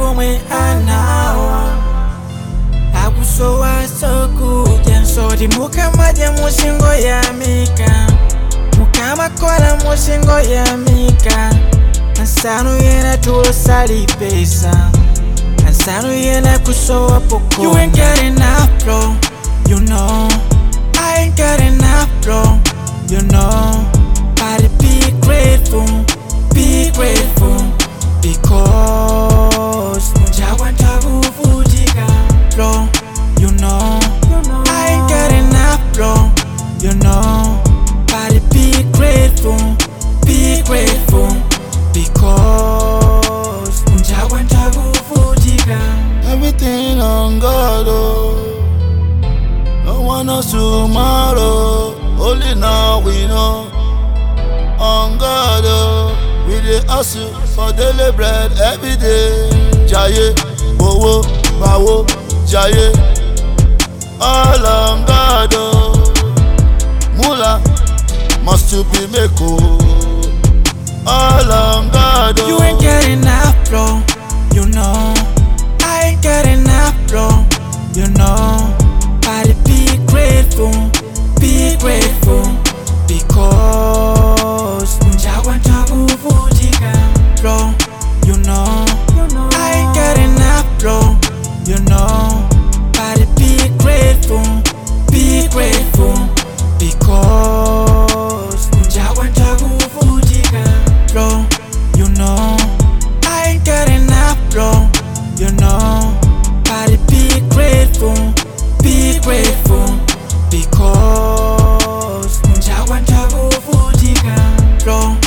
omwe anawo akusowa sokudya nsoti mukamadya musingoyamika mukamakola musingoyamika ansanu yena tulosalipesa ansanu yena kusowa poko. You ain't got enough bro, you know I ain't got enough bro, you know. But be grateful because munjawanta kuvutika bro, you know I ain't got enough bro, you know. But be grateful because munjawanta kuvutika. Everything on God, oh. No one knows tomorrow, only now we know. On God, oh. We dey hustle for daily bread every day. Jaye, bowo, bawo, jaye. All on God, oh. Mula must to be meko. All on God, oh. You ain't got enough bro, you know I ain't got enough bro, you know. But be grateful because munjawanta kuvutika bro, you know I ain't got enough bro, you know. But be grateful because munjawanta kuvutika bro, you know I ain't got enough bro, you know. But be grateful because munjawanta kuvutika bro.